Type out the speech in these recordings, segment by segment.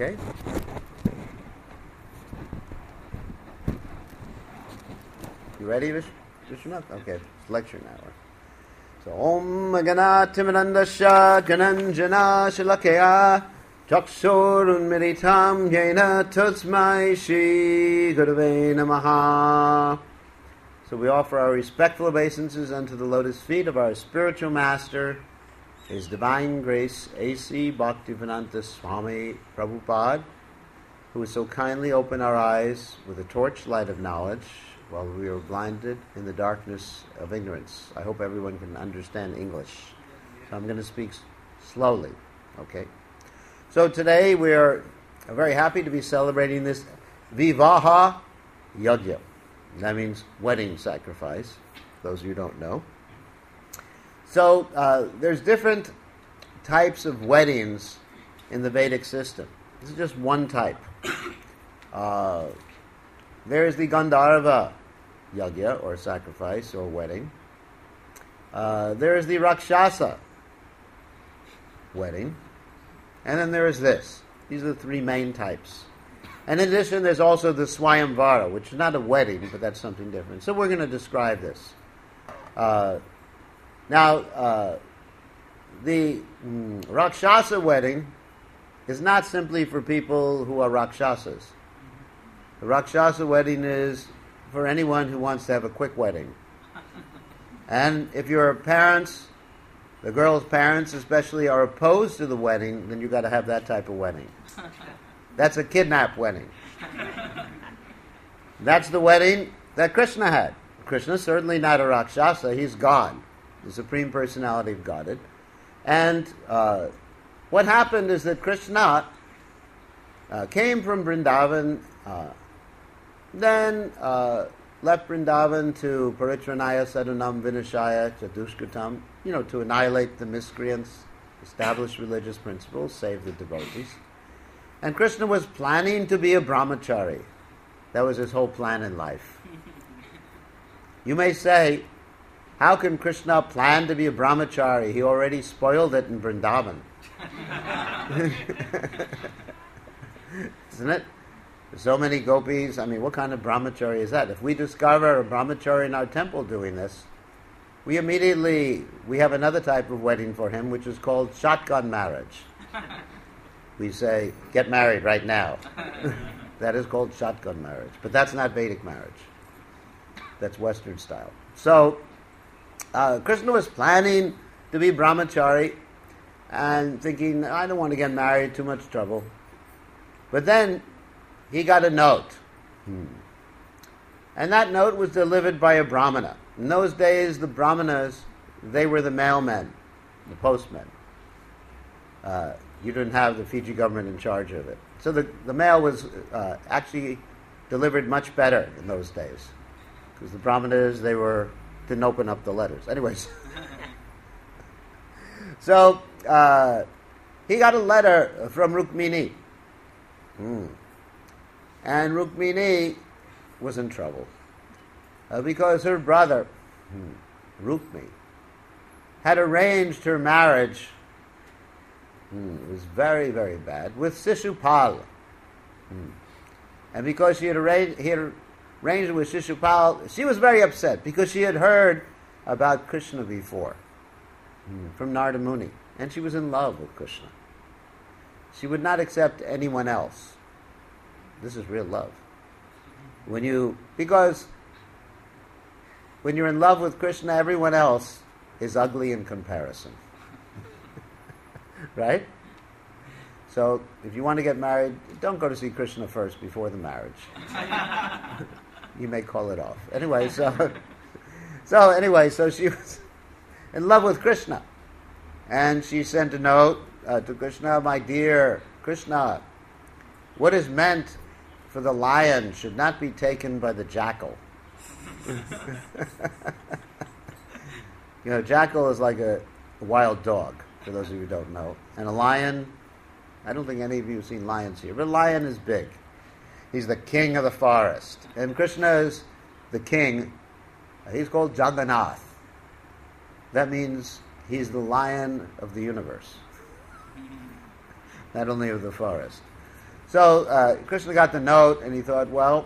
Okay? You ready, Vishwanath? Okay, it's lecture now. So, Om Gana Timirandasha Gananjana Shilakaya Chakshurunmiritam Yena Tasmai Shri Gurave Namaha. So we offer our respectful obeisances unto the lotus feet of our spiritual master, His Divine Grace A.C. Bhaktivedanta Swami Prabhupada, who has so kindly opened our eyes with a torchlight of knowledge while we were blinded in the darkness of ignorance. I hope everyone can understand English. So I'm going to speak slowly, okay? So today we are very happy to be celebrating this Vivaha Yajna. That means wedding sacrifice, those of you who don't know. So there's different types of weddings in the Vedic system. This is just one type. There is the Gandharva Yajna, or sacrifice, or wedding. There is the Rakshasa wedding. And then there is this. These are the three main types. And in addition, there's also the Swayamvara, which is not a wedding, but that's something different. So we're going to describe this. Now, the Rakshasa wedding is not simply for people who are Rakshasas. The Rakshasa wedding is for anyone who wants to have a quick wedding. And if your parents, the girl's parents especially, are opposed to the wedding, then you've got to have that type of wedding. That's a kidnap wedding. That's the wedding that Krishna had. Krishna's certainly not a Rakshasa, he's God, the Supreme Personality of Godhead. And what happened is that Krishna came from Vrindavan, then left Vrindavan to Paritranaya Sadhunam Vinashaya Chadushkatam, to annihilate the miscreants, establish religious principles, save the devotees. And Krishna was planning to be a brahmachari. That was his whole plan in life. You may say, how can Krishna plan to be a brahmachari? He already spoiled it in Vrindavan. Isn't it? There's so many gopis. I mean, what kind of brahmachari is that? If we discover a brahmachari in our temple doing this, we have another type of wedding for him, which is called shotgun marriage. We say, get married right now. That is called shotgun marriage. But that's not Vedic marriage. That's Western style. So, Krishna was planning to be brahmachari and thinking, I don't want to get married, too much trouble. But then he got a note. And that note was delivered by a brahmana. In those days, the brahmanas, they were the mailmen, the postmen. You didn't have the Fiji government in charge of it. So the mail was actually delivered much better in those days. Because the brahmanas, didn't open up the letters. Anyways. So, he got a letter from Rukmini. And Rukmini was in trouble. Because her brother, Rukmi, had arranged her marriage. It was very, very bad, with Shishupal. And because he had arranged it with Shishupal, she was very upset because she had heard about Krishna before from Narada Muni, and she was in love with Krishna. She would not accept anyone else. This is real love. Because when you're in love with Krishna, everyone else is ugly in comparison. Right? So, if you want to get married, don't go to see Krishna first before the marriage. You may call it off. Anyway, so she was in love with Krishna. And she sent a note to Krishna, my dear Krishna, what is meant for the lion should not be taken by the jackal. Jackal is like a wild dog, for those of you who don't know. And a lion, I don't think any of you have seen lions here, but a lion is big. He's the king of the forest. And Krishna is the king. He's called Jagannath. That means he's the lion of the universe. Not only of the forest. So Krishna got the note, and he thought, well,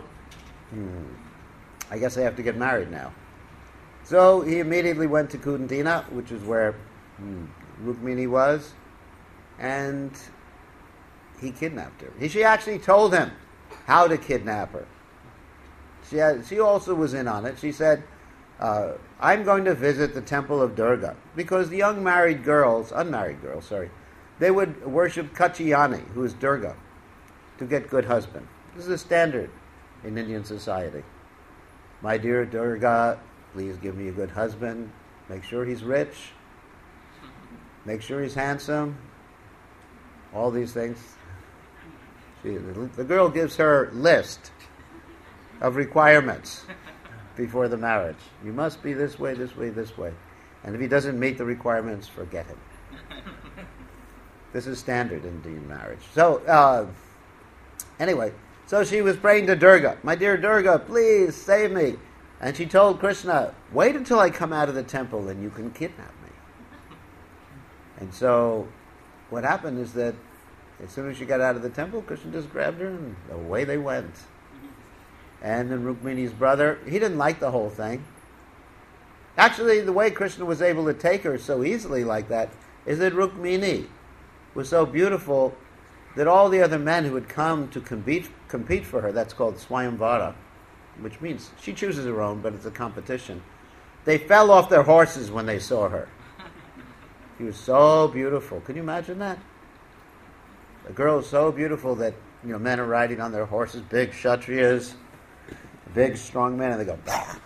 I guess I have to get married now. So he immediately went to Kudantina, which is where Rukmini was, and he kidnapped her. She actually told him how to kidnap her. She also was in on it. She said, I'm going to visit the temple of Durga, because the unmarried girls, they would worship Kachiyani, who is Durga, to get good husband. This is a standard in Indian society. My dear Durga, please give me a good husband. Make sure he's rich. Make sure he's handsome. All these things. The girl gives her list of requirements before the marriage. You must be this way, this way, this way. And if he doesn't meet the requirements, forget him. This is standard in Indian marriage. So, anyway, so she was praying to Durga. My dear Durga, please save me. And she told Krishna, wait until I come out of the temple and you can kidnap me. And so what happened is that as soon as she got out of the temple, Krishna just grabbed her and away they went. And then Rukmini's brother, he didn't like the whole thing. Actually, the way Krishna was able to take her so easily like that is that Rukmini was so beautiful that all the other men who had come to compete for her, that's called Swayamvara, which means she chooses her own, but it's a competition. They fell off their horses when they saw her. She was so beautiful. Can you imagine that? A girl is so beautiful that men are riding on their horses, big kshatriyas, big strong men, and they go, bah.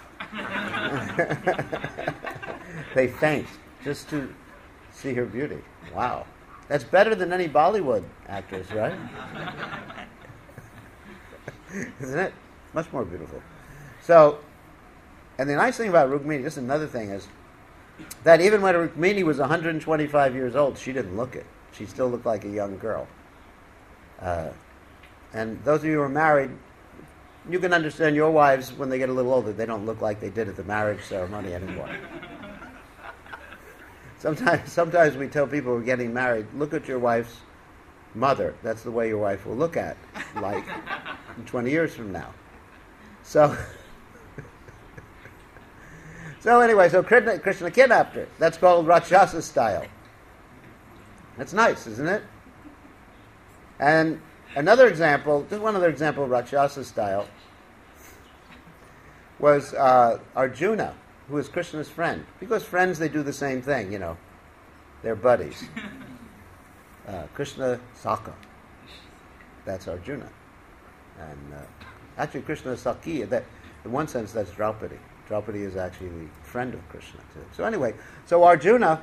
They faint just to see her beauty. Wow. That's better than any Bollywood actress, right? Isn't it? Much more beautiful. So, and the nice thing about Rukmini, just another thing is, that even when Rukmini was 125 years old, she didn't look it. She still looked like a young girl. And those of you who are married, you can understand your wives, when they get a little older, they don't look like they did at the marriage ceremony anymore. Sometimes we tell people who are getting married, look at your wife's mother. That's the way your wife will look at, like 20 years from now. So anyway, so Krishna kidnapped her. That's called Rakshasa style. That's nice, isn't it? And another example, just one other example of Rakshasa style, was Arjuna, who was Krishna's friend. Because friends, they do the same thing, They're buddies. Krishna Saka. That's Arjuna. And actually Krishna Saki, in one sense that's Draupadi. Draupadi is actually the friend of Krishna too. So anyway, so Arjuna,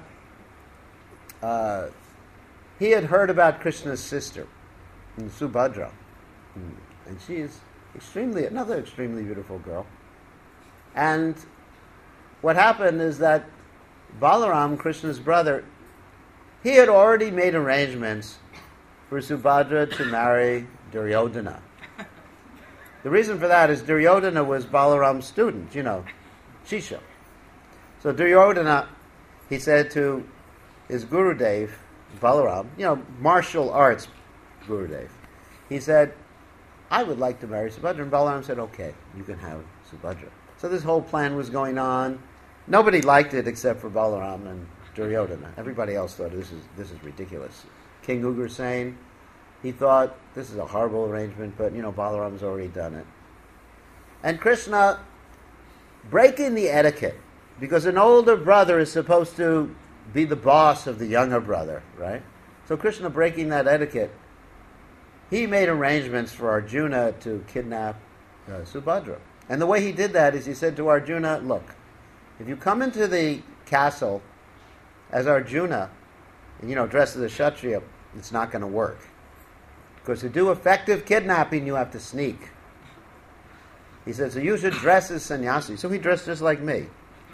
he had heard about Krishna's sister, Subhadra. And she is another extremely beautiful girl. And what happened is that Balaram, Krishna's brother, he had already made arrangements for Subhadra to marry Duryodhana. The reason for that is Duryodhana was Balaram's student, Shisha. So Duryodhana, he said to his Gurudev, Balaram, martial arts Gurudev, he said, I would like to marry Subhadra. And Balaram said, okay, you can have Subhadra. So this whole plan was going on. Nobody liked it except for Balaram and Duryodhana. Everybody else thought this is ridiculous. King Ugrasen, he thought this is a horrible arrangement, but Balaram's already done it. And Krishna, breaking the etiquette, because an older brother is supposed to be the boss of the younger brother, right? So Krishna, breaking that etiquette, he made arrangements for Arjuna to kidnap Subhadra. And the way he did that is he said to Arjuna, look, if you come into the castle as Arjuna, dressed as a Kshatriya, it's not going to work. Because to do effective kidnapping, you have to sneak. He said, so you should dress as sannyasi. So he dressed just like me.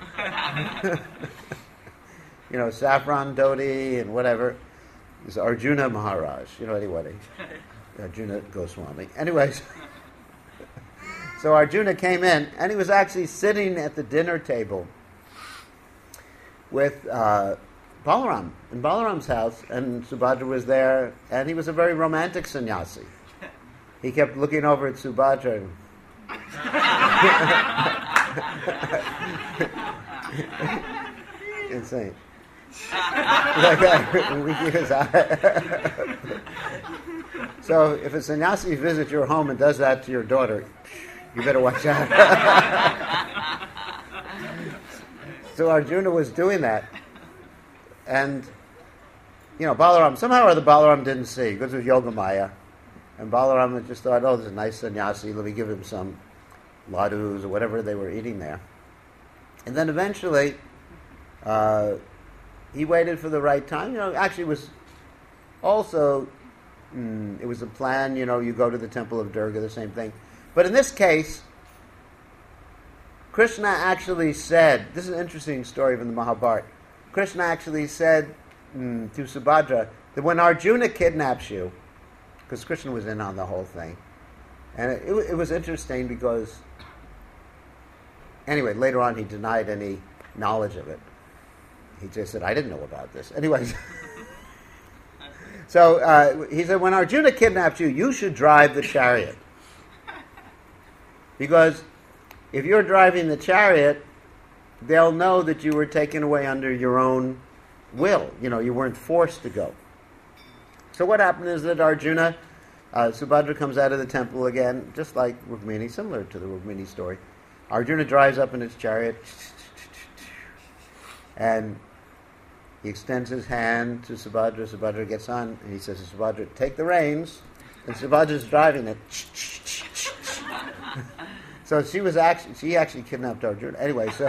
Saffron dhoti and whatever. It's Arjuna Maharaj, anybody. Arjuna Goswami. Anyways, so Arjuna came in, and he was actually sitting at the dinner table with Balaram, in Balaram's house, and Subhadra was there, and he was a very romantic sannyasi. he kept looking over at Subhadra. Insane. So if a sannyasi visits your home and does that to your daughter, you better watch out. So Arjuna was doing that. And, Balaram, somehow or other Balaram didn't see, because of Yogamaya. And Balaram just thought, oh, this is a nice sannyasi, let me give him some ladus or whatever they were eating there. And then eventually, he waited for the right time. Actually it was also, it was a plan, you go to the temple of Durga, the same thing. But in this case, Krishna actually said, this is an interesting story from the Mahabharata, Krishna actually said to Subhadra that when Arjuna kidnaps you, because Krishna was in on the whole thing, and it was interesting because, anyway, later on he denied any knowledge of it. He just said, I didn't know about this. Anyways, so he said, when Arjuna kidnaps you, you should drive the chariot. Because if you're driving the chariot, they'll know that you were taken away under your own will. You weren't forced to go. So what happened is that Arjuna, Subhadra comes out of the temple again, just like Rukmini, similar to the Rukmini story. Arjuna drives up in his chariot, and he extends his hand to Subhadra. Subhadra gets on, and he says to Subhadra, take the reins. And Subhadra's driving it. So she actually kidnapped Arjuna. Anyway, so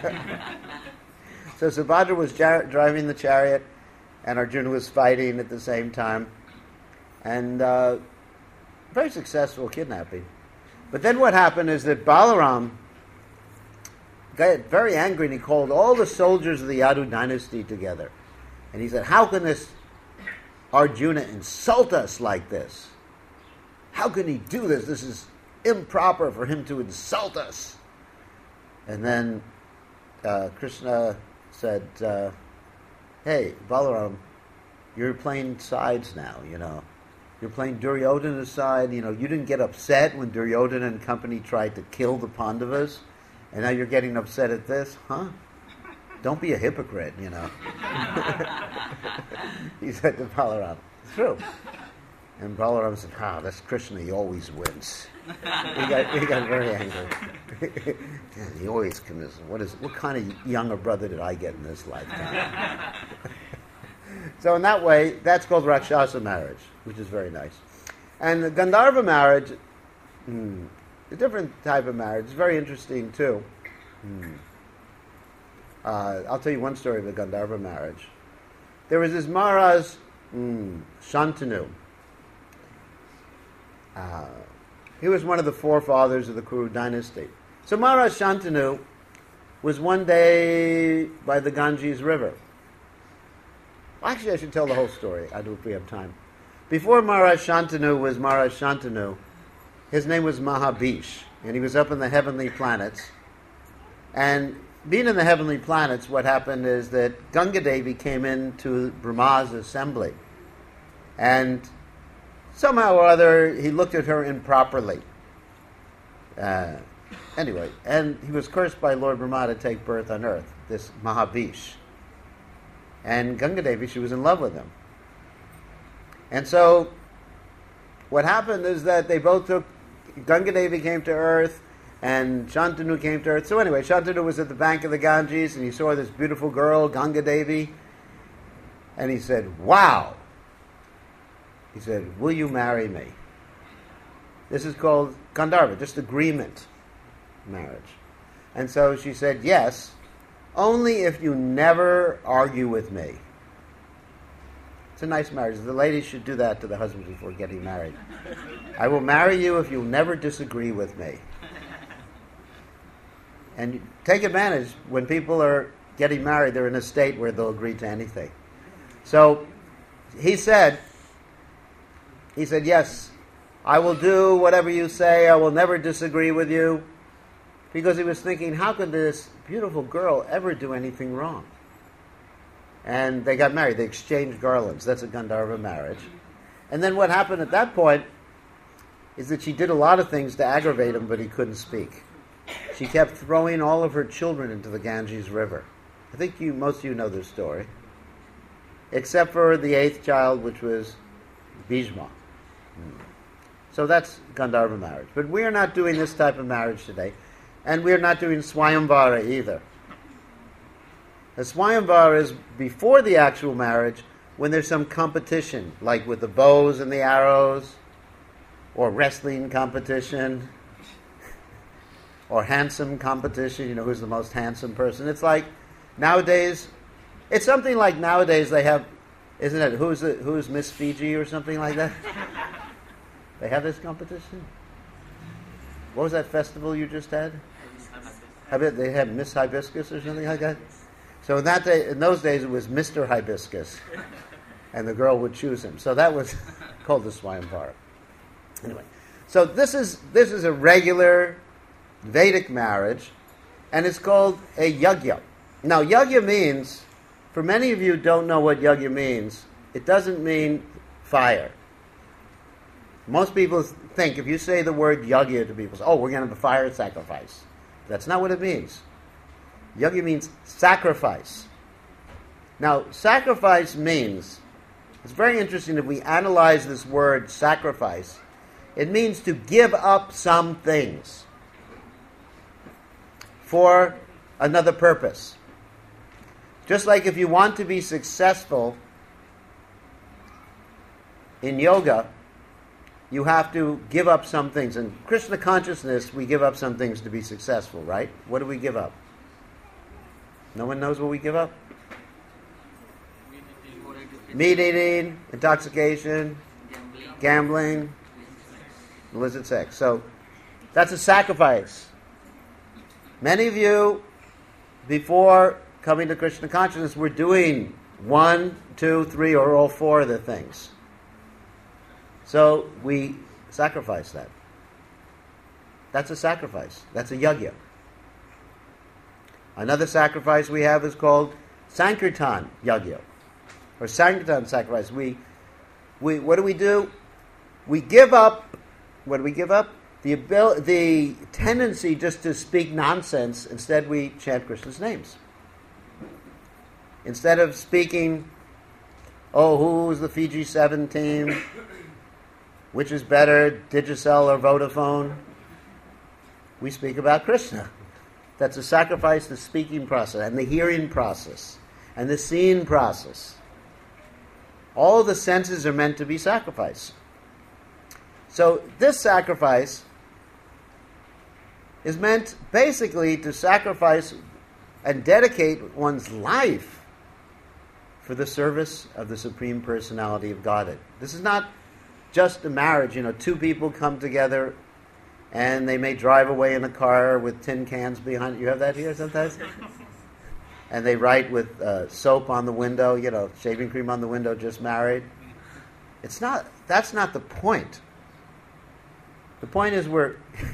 Subhadra was driving the chariot, and Arjuna was fighting at the same time. And very successful kidnapping. But then what happened is that Balaram got very angry, and he called all the soldiers of the Yadu dynasty together. And he said, how can this Arjuna insult us like this? How can he do this? This is improper for him to insult us. And then Krishna said, hey, Balaram, you're playing sides now, You're playing Duryodhana's side. You didn't get upset when Duryodhana and company tried to kill the Pandavas, and now you're getting upset at this? Huh? Don't be a hypocrite, He said to Balaram. It's true. And Balaram said, that's Krishna, he always wins. He got very angry. He always commits. What kind of younger brother did I get in this lifetime? So in that way, that's called Rakshasa marriage, which is very nice. And the Gandharva marriage, a different type of marriage, is very interesting too. I'll tell you one story of the Gandharva marriage. There was this Maharaj, Shantanu. He was one of the forefathers of the Kuru dynasty. So Maharaj Shantanu was one day by the Ganges River. Actually, I should tell the whole story. I do if we have time. Before Maharaj Shantanu was Maharaj Shantanu, his name was Mahabhish, and he was up in the heavenly planets. And being in the heavenly planets, what happened is that Ganga Devi came into Brahma's assembly. And somehow or other, he looked at her improperly. Anyway, and he was cursed by Lord Brahma to take birth on earth, this Mahabhish. And Ganga Devi, she was in love with him. And so, what happened is that they both took, Ganga Devi came to earth, and Shantanu came to earth. So anyway, Shantanu was at the bank of the Ganges, and he saw this beautiful girl, Ganga Devi, and he said, wow. He said, will you marry me? This is called Gandharva, just agreement marriage. And so she said, yes, only if you never argue with me. It's a nice marriage. The ladies should do that to the husbands before getting married. I will marry you if you never disagree with me. And take advantage. When people are getting married, they're in a state where they'll agree to anything. So he said, yes, I will do whatever you say. I will never disagree with you. Because he was thinking, how could this beautiful girl ever do anything wrong? And they got married. They exchanged garlands. That's a Gandharva marriage. And then what happened at that point, is that she did a lot of things to aggravate him, but he couldn't speak. She kept throwing all of her children into the Ganges River. I think most of you know this story. Except for the 8th child, which was Bhishma. So that's Gandharva marriage. But we are not doing this type of marriage today. And we are not doing Swayamvara either. The Swayamvara is before the actual marriage, when there's some competition, like with the bows and the arrows, or wrestling competition, or handsome competition, who's the most handsome person. It's like nowadays, it's something like nowadays they have, isn't it, who's Miss Fiji or something like that? They have this competition? What was that festival you just had? They had Miss Hibiscus or something like that? So in those days it was Mr. Hibiscus, and the girl would choose him. So that was called the Swayamvara. Anyway, so this is a regular Vedic marriage, and it's called a yagya. Now, yagya means, for many of you who don't know what yagya means, it doesn't mean fire. Most people think, if you say the word yagya to people, we're going to have a fire sacrifice. That's not what it means. Yagya means sacrifice. Now, sacrifice means, it's very interesting if we analyze this word sacrifice, it means to give up some things for another purpose. Just like if you want to be successful in yoga, you have to give up some things. In Krishna consciousness, we give up some things to be successful, right? What do we give up? No one knows what we give up? Meat eating, intoxication, gambling, illicit sex. So that's a sacrifice. Many of you, before coming to Krishna consciousness, were doing 1, 2, 3, or all 4 of the things. So we sacrifice that. That's a sacrifice. That's a yagya. Another sacrifice we have is called Sankirtan yagya, or Sankirtan sacrifice. We what do? We give up. What do we give up? The tendency just to speak nonsense. Instead, we chant Krishna's names. Instead of speaking, who's the Fiji 7 team? Which is better, Digicel or Vodafone? We speak about Krishna. That's a sacrifice, the speaking process, and the hearing process, and the seeing process. All the senses are meant to be sacrificed. So this sacrifice is meant basically to sacrifice and dedicate one's life for the service of the Supreme Personality of Godhead. This is not just a marriage. 2 people come together and they may drive away in a car with tin cans behind. You have that here sometimes? And they write with soap on the window, shaving cream on the window, just married. That's not the point. The point is we're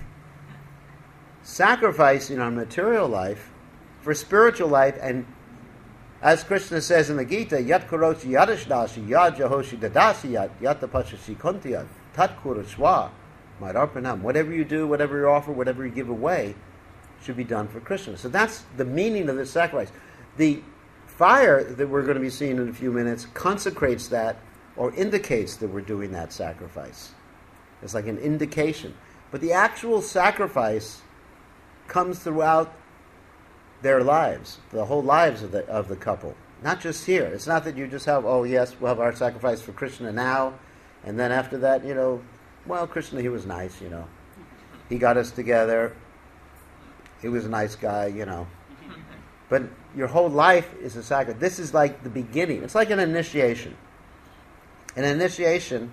sacrificing our material life for spiritual life, and as Krishna says in the Gita, Yat Kurochi Yadashdashi Yad Jahoshi Dadasiyat Yat Tapashashi Kuntiyat Tat Kurashwa Mararpanam. Whatever you do, whatever you offer, whatever you give away should be done for Krishna. So that's the meaning of this sacrifice. The fire that we're going to be seeing in a few minutes consecrates that, or indicates that we're doing that sacrifice. It's like an indication. But the actual sacrifice comes throughout their lives, the whole lives of the couple. Not just here. It's not that you just have, yes, we'll have our sacrifice for Krishna now, and then after that, Krishna, he was nice, He got us together. He was a nice guy, But your whole life is a sacrifice. This is like the beginning. It's like an initiation. An initiation...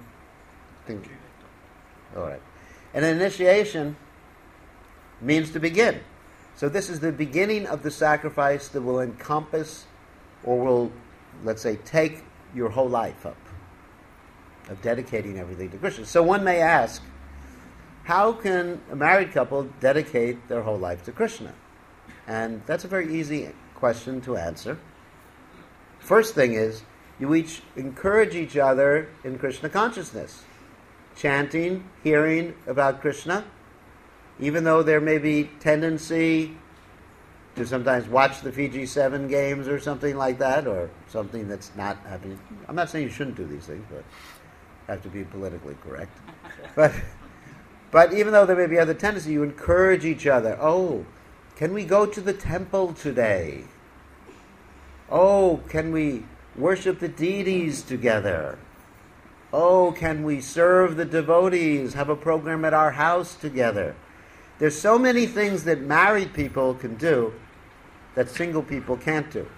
All right. An initiation means to begin. So this is the beginning of the sacrifice that will encompass, or will, let's say, take your whole life up, of dedicating everything to Krishna. So one may ask, how can a married couple dedicate their whole life to Krishna? And that's a very easy question to answer. First thing is, you each encourage each other in Krishna consciousness. chanting, hearing about Krishna, even though there may be tendency to sometimes watch the Fiji 7 games or something like that, or something that's not happening. I'm not saying you shouldn't do these things, but have to be politically correct. But even though there may be other tendency, you encourage each other. Oh, can we go to the temple today? Oh, can we worship the deities together? Oh, can we serve the devotees, have a program at our house together? There's so many things that married people can do that single people can't do.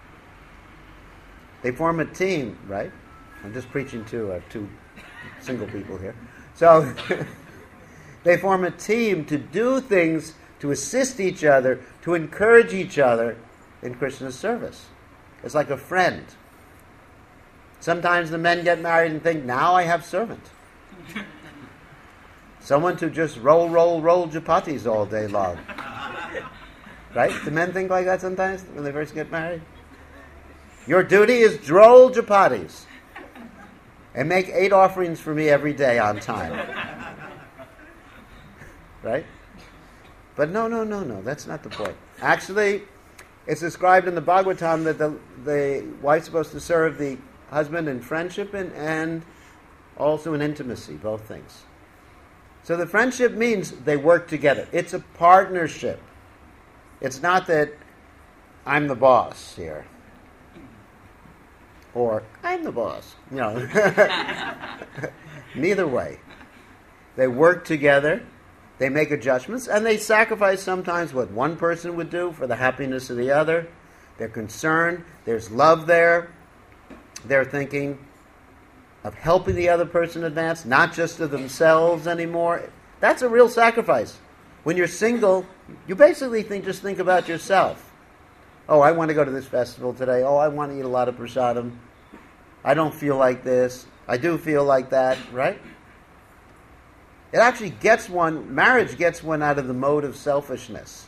They form a team, right? I'm just preaching to two single people here. So they form a team to do things, to assist each other, to encourage each other in Krishna's service. It's like a friend. Sometimes the men get married and think, now I have servant. Someone to just roll chapatis all day long. Right? Do men think like that sometimes when they first get married? Your duty is roll chapatis. And make 8 offerings for me every day on time. Right? But no, that's not the point. Actually, it's described in the Bhagavatam that the wife's supposed to serve the husband in friendship and also in intimacy, both things. So the friendship means they work together. It's a partnership. It's not that I'm the boss here. Or I'm the boss. Neither way. They work together. They make adjustments, and they sacrifice sometimes what one person would do for the happiness of the other. They're concerned. There's love there. They're thinking of helping the other person advance, not just of themselves anymore. That's a real sacrifice. When you're single, you basically just think about yourself. Oh, I want to go to this festival today. Oh, I want to eat a lot of prasadam. I don't feel like this. I do feel like that, right? It actually marriage gets one out of the mode of selfishness.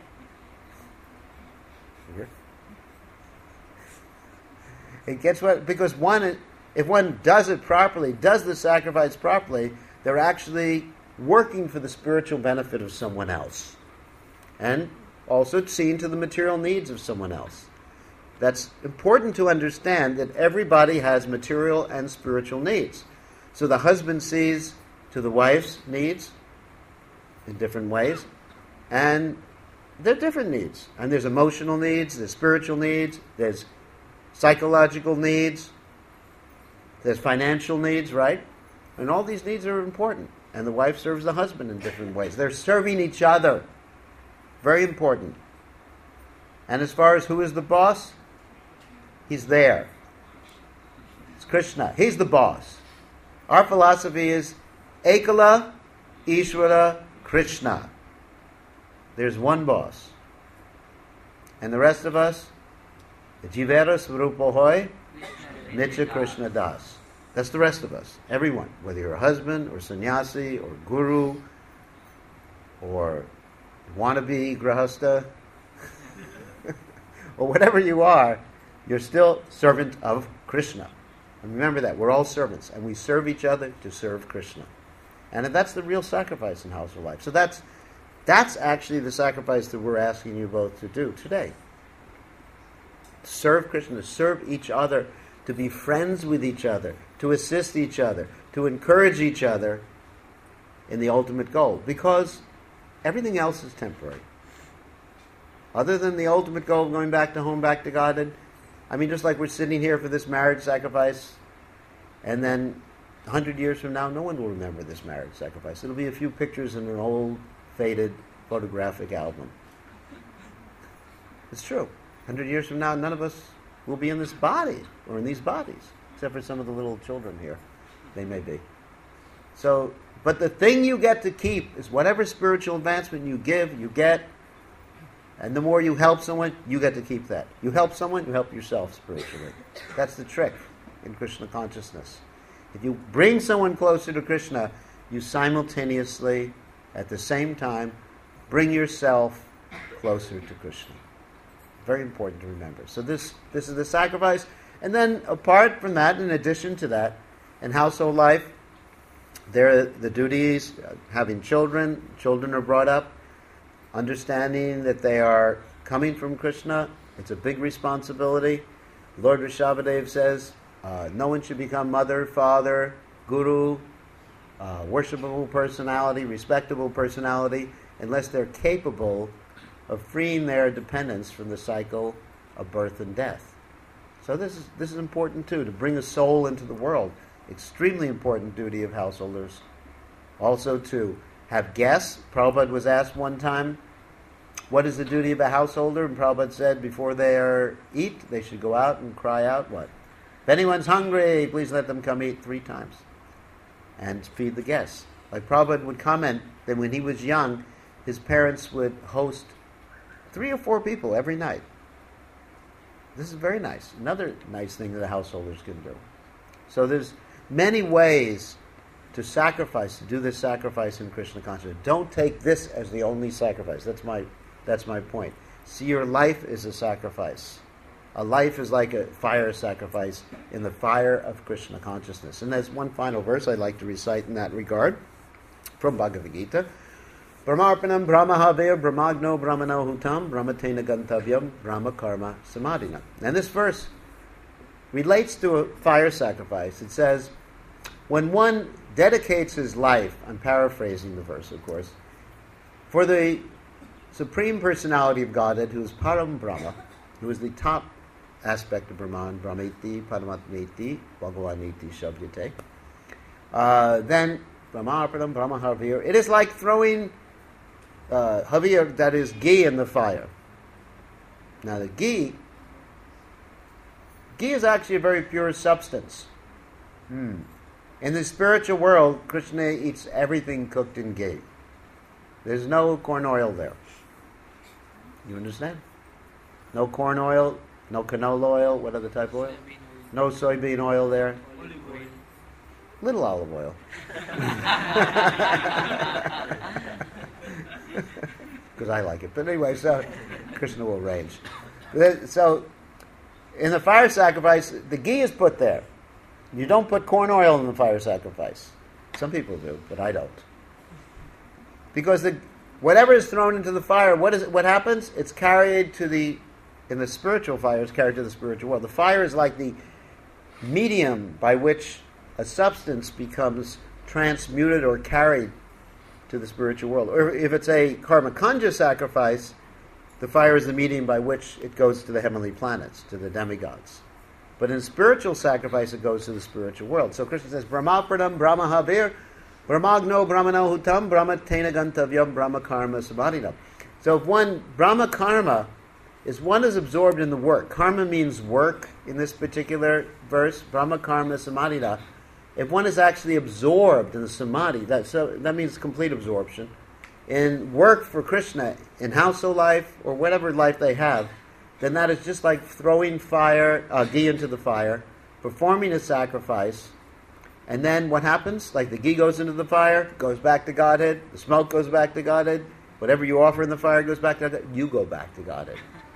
It gets one, because if one does it properly, does the sacrifice properly, they're actually working for the spiritual benefit of someone else. And also seeing to the material needs of someone else. That's important to understand, that everybody has material and spiritual needs. So the husband sees to the wife's needs in different ways, and they're different needs. And there's emotional needs, there's spiritual needs, there's psychological needs, there's financial needs, right? And all these needs are important. And the wife serves the husband in different ways. They're serving each other. Very important. And as far as who is the boss, he's there. It's Krishna. He's the boss. Our philosophy is Ekala Ishvara Krishna. There's one boss. And the rest of us, the Jivera Swarupohoy, Nitya Krishna Das. That's the rest of us. Everyone. Whether you're a husband, or sannyasi, or guru, or wannabe grahasta, or whatever you are, you're still servant of Krishna. And remember that. We're all servants. And we serve each other to serve Krishna. And that's the real sacrifice in household life. So that's actually the sacrifice that we're asking you both to do today. To serve Krishna, to serve each other, to be friends with each other, to assist each other, to encourage each other in the ultimate goal. Because everything else is temporary. Other than the ultimate goal of going back to home, back to Godhead, I mean, just like we're sitting here for this marriage sacrifice, and then 100 years from now, no one will remember this marriage sacrifice. It'll be a few pictures in an old, faded photographic album. It's true. 100 years from now, none of us will be in this body, or in these bodies, except for some of the little children here. They may be. So, but the thing you get to keep is whatever spiritual advancement you give, you get. And the more you help someone, you get to keep that. You help someone, you help yourself spiritually. That's the trick in Krishna consciousness. If you bring someone closer to Krishna, you simultaneously, at the same time, bring yourself closer to Krishna. Very important to remember. So this is the sacrifice. And then apart from that, in addition to that, in household life, The duties, having children. Children are brought up, understanding that they are coming from Krishna. It's a big responsibility. Lord Rishabhadev says, no one should become mother, father, guru, worshipable personality, respectable personality, unless they're capable of freeing their dependents from the cycle of birth and death. So this is important too, to bring a soul into the world. Extremely important duty of householders. Also to have guests. Prabhupada was asked one time, what is the duty of a householder? And Prabhupada said, before they eat, they should go out and cry out, what? If anyone's hungry, please let them come eat 3 times. And feed the guests. Like Prabhupada would comment that when he was young, his parents would host 3 or 4 people every night. This is very nice. Another nice thing that the householders can do. So there's many ways to sacrifice, to do this sacrifice in Krishna consciousness. Don't take this as the only sacrifice. That's my point. See your life as a sacrifice. A life is like a fire sacrifice in the fire of Krishna consciousness. And there's one final verse I'd like to recite in that regard from Bhagavad Gita. Brahmarpanam brahmahavir brahmagno brahmano hutam brahmatena gantavyam brahma karma samadhina. And this verse relates to a fire sacrifice. It says, when one dedicates his life, I'm paraphrasing the verse, of course, for the Supreme Personality of Godhead, who is Param Brahma, who is the top aspect of Brahman, Brahmeti, Paramatmeti, Bhagavaniti, Shabdyate, then Brahmarpanam brahmahavir. It is like throwing havir, that is ghee, in the fire. Now the ghee is actually a very pure substance. In the spiritual world, Krishna eats everything cooked in ghee. There's no corn oil there. You understand? No corn oil, no canola oil, what other type of oil? No soybean oil there. Little olive oil. Because I like it. But anyway, so Krishna will arrange. So, in the fire sacrifice, the ghee is put there. You don't put corn oil in the fire sacrifice. Some people do, but I don't. Because whatever is thrown into the fire, what happens? It's carried in the spiritual fire, it's carried to the spiritual world. The fire is like the medium by which a substance becomes transmuted or carried to the spiritual world. Or if it's a karma kanja sacrifice, the fire is the medium by which it goes to the heavenly planets, to the demigods. But in spiritual sacrifice, it goes to the spiritual world. So Krishna says, Brahmapradam brahmahavir, brahmagno brahmano hutam, brahmatena gantavyam, brahma karma samadhinam. So if brahma karma is one is absorbed in the work. Karma means work in this particular verse, brahma karma samadhina. If one is actually absorbed in the samadhi, that means complete absorption, in work for Krishna, in household life, or whatever life they have, then that is just like throwing ghee into the fire, performing a sacrifice, and then what happens? Like the ghee goes into the fire, goes back to Godhead, the smoke goes back to Godhead, whatever you offer in the fire goes back to Godhead, you go back to Godhead.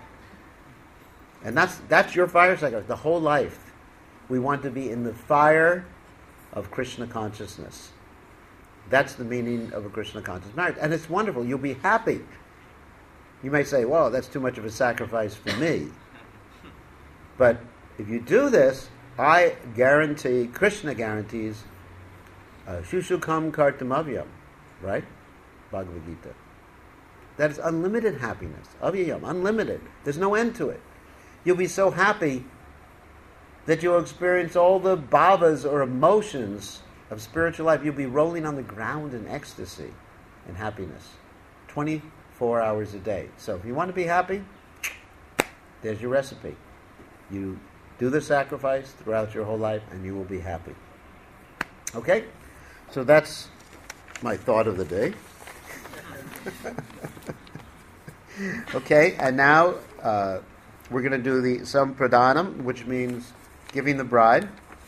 And that's your fire sacrifice, the whole life. We want to be in the fire of Krishna consciousness. That's the meaning of a Krishna conscious marriage. And it's wonderful. You'll be happy. You may say, well, that's too much of a sacrifice for me. But if you do this, I guarantee, Krishna guarantees, Shushukam Kartamavyam, right? Bhagavad Gita. That is unlimited happiness. Avyayam, unlimited. There's no end to it. You'll be so happy that you'll experience all the bhavas or emotions of spiritual life. You'll be rolling on the ground in ecstasy and happiness 24 hours a day. So if you want to be happy, there's your recipe. You do the sacrifice throughout your whole life and you will be happy. Okay? So that's my thought of the day. Okay, and now we're going to do the sampradhanam, which means giving the bride.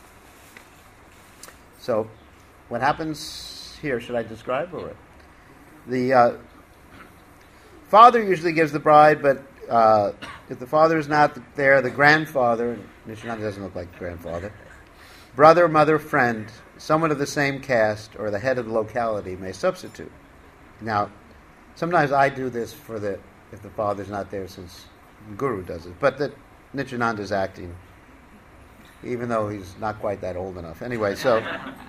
So, what happens here? Should I describe or what? The father usually gives the bride, but if the father is not there, the grandfather, Nishananda doesn't look like the grandfather, brother, mother, friend, someone of the same caste, or the head of the locality may substitute. Now, sometimes I do this if the father's not there, since the Guru does it. But that Nityananda's acting, even though he's not quite that old enough. Anyway, so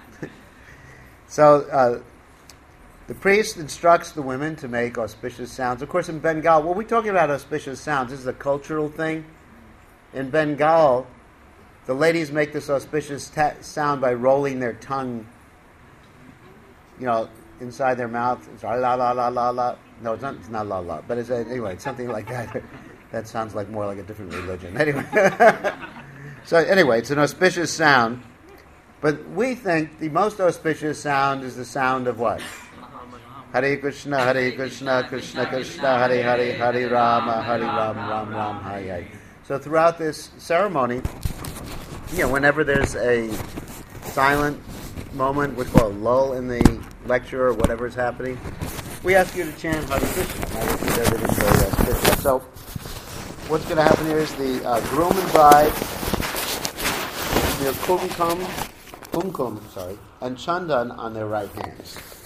the priest instructs the women to make auspicious sounds. Of course, in Bengal, when we're talking about auspicious sounds, this is a cultural thing. In Bengal, the ladies make this auspicious sound by rolling their tongue, inside their mouth. It's la la la la la. No, it's not la la. But anyway, it's something like that. That sounds like more like a different religion. Anyway. So anyway, it's an auspicious sound. But we think the most auspicious sound is the sound of what? Hare Krishna, Krishna Krishna, Hare Hare, Hare Rama, Ram Ram, Hare Hare. So throughout this ceremony, whenever there's a silent moment, we call a lull in the lecture or whatever is happening, we ask you to chant Hare Krishna. Hare Krishna, everything's very auspicious. So what's going to happen here is the groom and bride, their kumkum, and chandan on their right hands.